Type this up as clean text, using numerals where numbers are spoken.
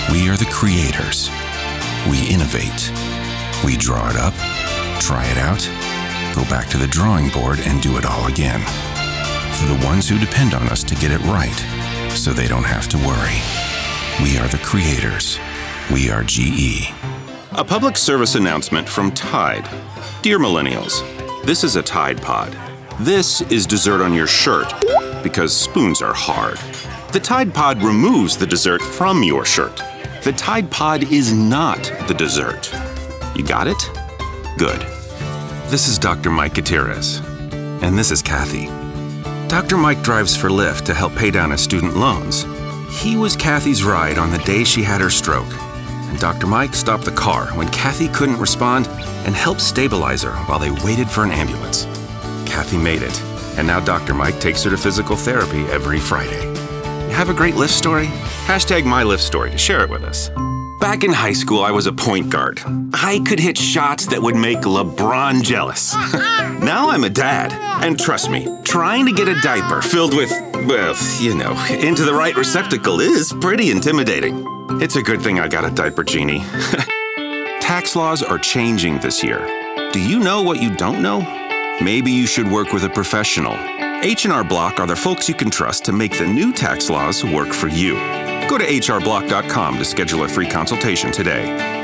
We are the creators. We innovate. We draw it up, try it out, go back to the drawing board and do it all again. For the ones who depend on us to get it right, so they don't have to worry. We are the creators. We are GE. A public service announcement from Tide. Dear millennials, this is a Tide Pod. This is dessert on your shirt, because spoons are hard. The Tide Pod removes the dessert from your shirt. The Tide Pod is not the dessert. You got it? Good. This is Dr. Mike Gutierrez. And this is Kathy. Dr. Mike drives for Lyft to help pay down his student loans. He was Kathy's ride on the day she had her stroke. And Dr. Mike stopped the car when Kathy couldn't respond and helped stabilize her while they waited for an ambulance. Kathy made it. And now Dr. Mike takes her to physical therapy every Friday. You have a great Lyft story? Hashtag #MyLiftStory to share it with us. Back in high school, I was a point guard. I could hit shots that would make LeBron jealous. Now I'm a dad. And trust me, trying to get a diaper filled with, well, into the right receptacle is pretty intimidating. It's a good thing I got a diaper genie. Tax laws are changing this year. Do you know what you don't know? Maybe you should work with a professional. H&R Block are the folks you can trust to make the new tax laws work for you. Go to hrblock.com to schedule a free consultation today.